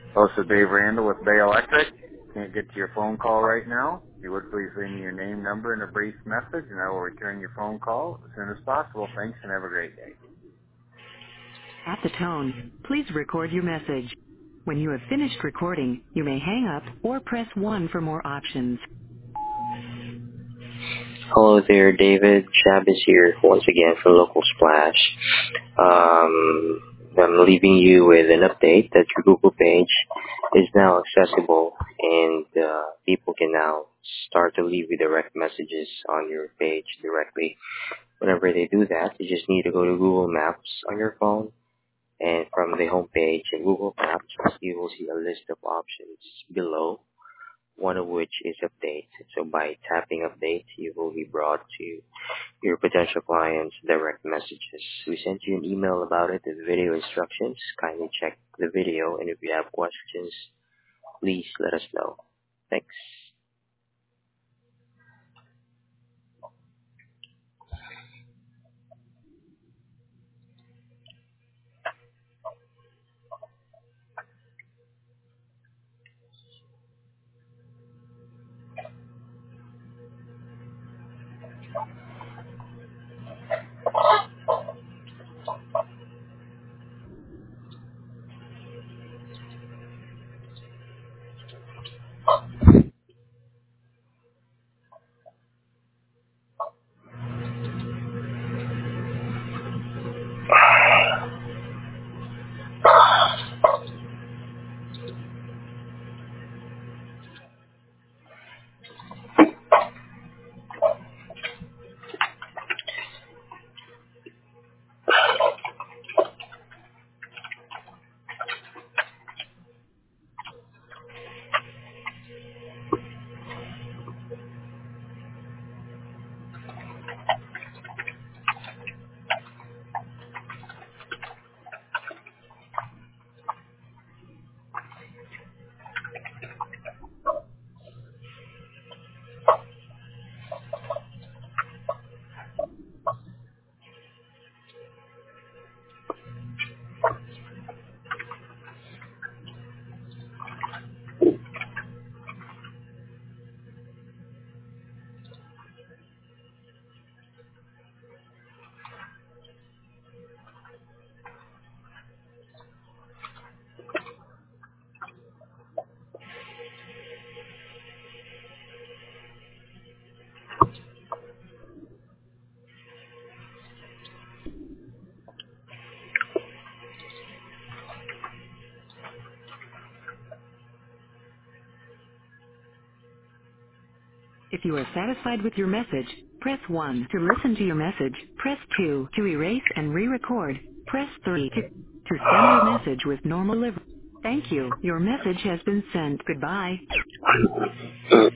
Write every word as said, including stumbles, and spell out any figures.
Also, Dave Randall with Bay Electric. Can't get to your phone call right now. If you would please leave me your name, number, and a brief message, and I will return your phone call as soon as possible. Thanks, and have a great day. At the tone, please record your message. When you have finished recording, you may hang up or press one for more options. Hello there, David. Shab is here once again for Local Splash. Um, I'm leaving you with an update that your Google page is now accessible, and uh, people can now start to leave you direct messages on your page directly. Whenever they do that, you just need to go to Google Maps on your phone, and from the home page in Google Maps, you will see a list of options below, one of which is update. So by tapping update, you will be brought to your potential clients' direct messages. We sent you an email about it with video instructions. Kindly check the video, and if you have questions, please let us know. Thanks. If you are satisfied with your message, press one. To listen to your message, press two. To erase and re-record, press three. To, to send your message with normal delivery. Thank you. Your message has been sent. Goodbye.